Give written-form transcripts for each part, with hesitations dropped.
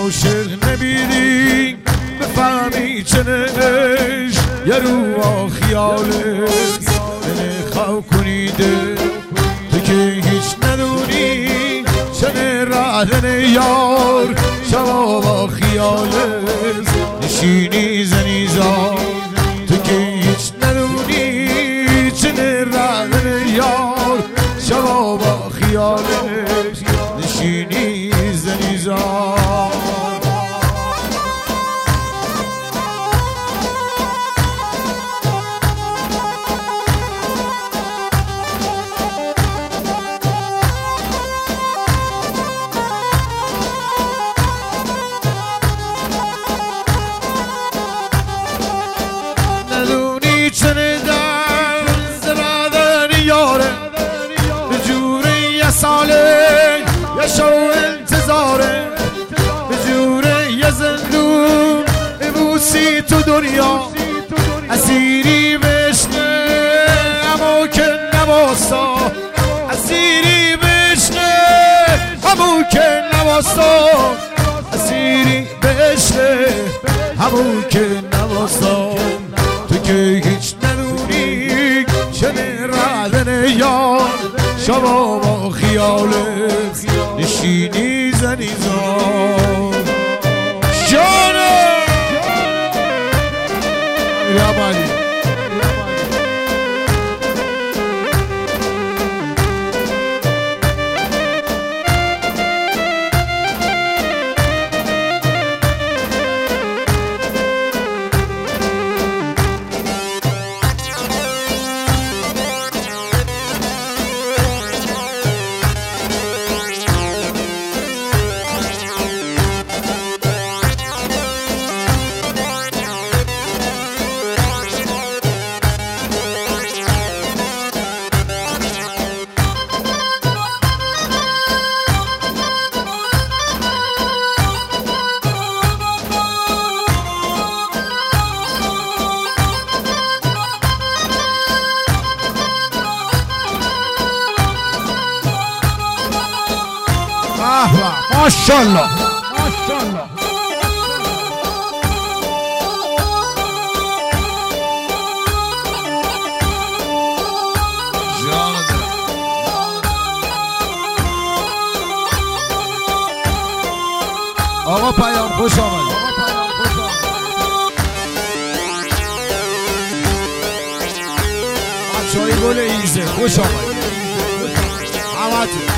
عاشق نبیدی بفهمی چنش یه رو با خیالت دل خواه کنیده تو که هیچ ندونی چنه رهدن یار شما با خیالت نشینی زنیزار تو که هیچ ندونی چنه رهدن یار شما با خیالت نشینی زنیزار ندونی چنه درد رهدن یاره به جوره یه ساله یه شو انتظاره به جوره یه زندون ببوسی تو دنیا اسیری بشنه امو که نباستا اسیری بشنه امو که نباستا اسیری بشنه امو که نباستا تو که هیچ ندونی چنه رهدن یار شما با خیالت نشینی زنیزار جانه ربانی ماشاءالله ماشاءالله آقا پیام خوش آمدید بچه‌های گل ایزه خوش آمدید همتون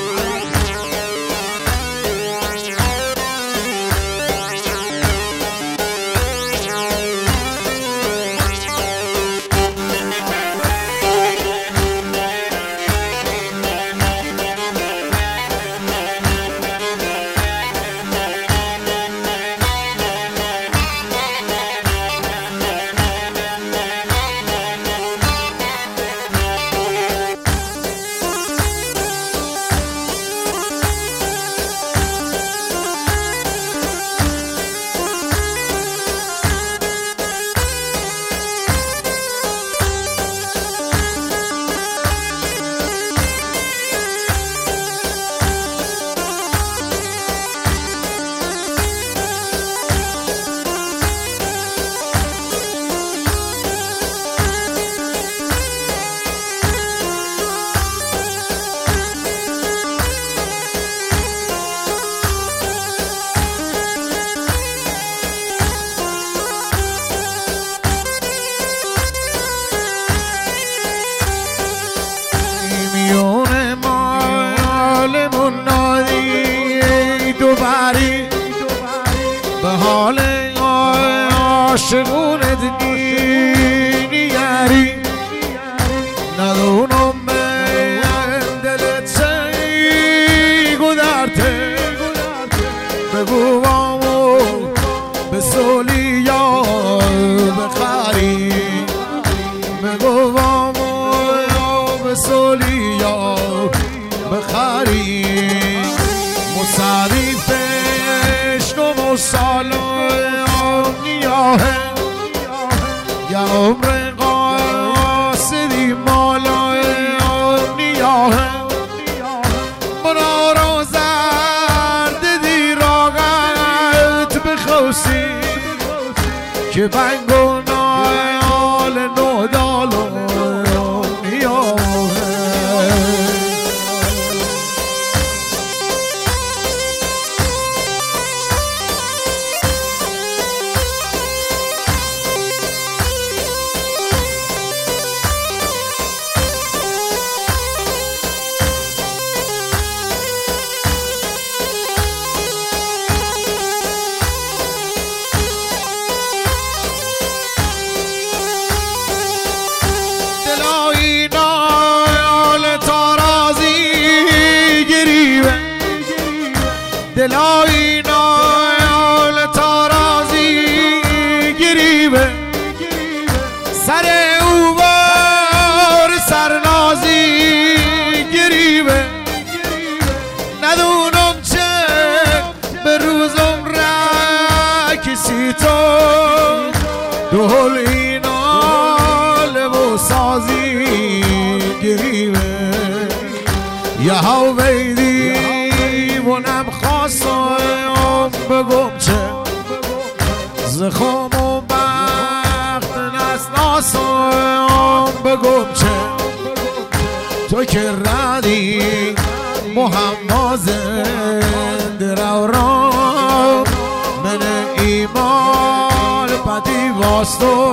به حال عاشقونت نیگری ندونم من دلت چی گذرته بگو بامو به سولیا بخری بگو بامو به سولیا بخری مصادیفش نمو سالو یا عمر که بنگونال نودالو میاره دلای نال تارازی گریبه سر او بار سرنازی گریبه ندونم چه به روزم را کسی تو دول اینال و سازی گریبه یا هاو بیدی ونم خواستم بگم چه زخم و بخت نسناسم بگم چه تو که ردی محمد زنده رو را من ایمان پدی واسطو